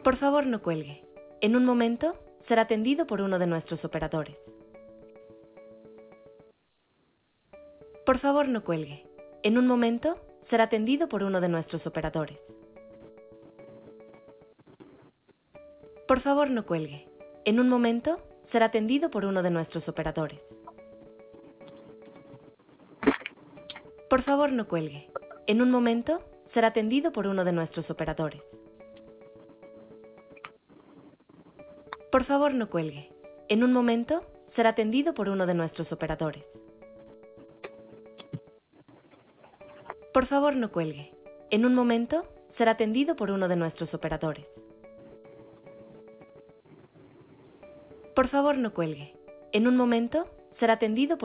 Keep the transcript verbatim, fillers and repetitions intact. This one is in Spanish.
Por favor, no cuelgue. En un momento, será atendido por uno de nuestros operadores. Por favor, no cuelgue. En un momento, será atendido por uno de nuestros operadores. Por favor, no cuelgue. En un momento, será atendido por uno de nuestros operadores. Por favor, no cuelgue. En un momento, será atendido por uno de nuestros operadores. Por favor, no cuelgue. En un momento, será atendido por uno de nuestros operadores. Por favor, no cuelgue. En un momento, será atendido por uno de nuestros operadores. Por favor, no cuelgue. En un momento, será atendido por